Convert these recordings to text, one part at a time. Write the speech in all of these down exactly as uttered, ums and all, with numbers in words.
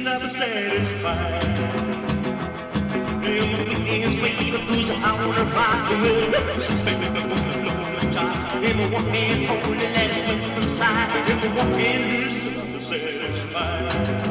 never satisfied. Them weekends wait because I wanna rock the world. So baby, the woman blow the top. Them one hand hold the last one beside. Them one hand is never satisfied.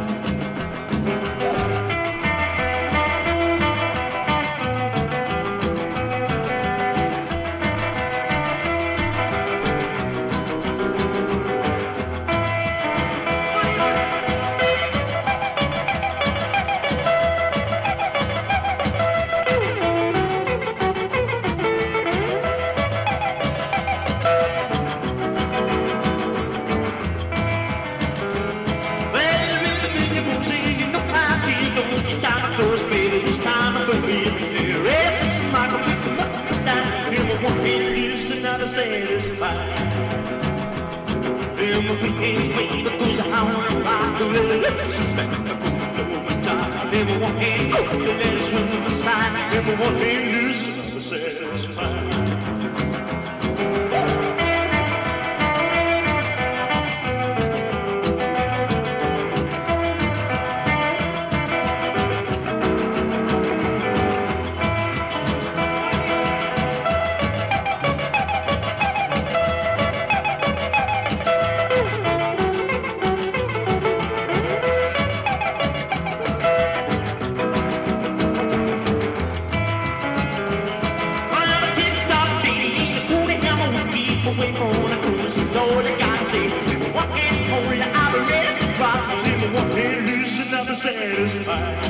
Satisfied. Them weekends wait because I wanna rock the world. So back the blow my top. Never one hand go, you let us swim the slide. Never one hand loose, never satisfied. Satisfied.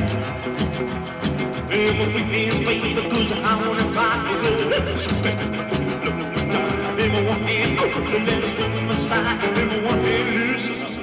Them weekends wait because I wanna rock the world. So baby, blow the top. Them one hand go, let us swim the slide. Them one hand loose.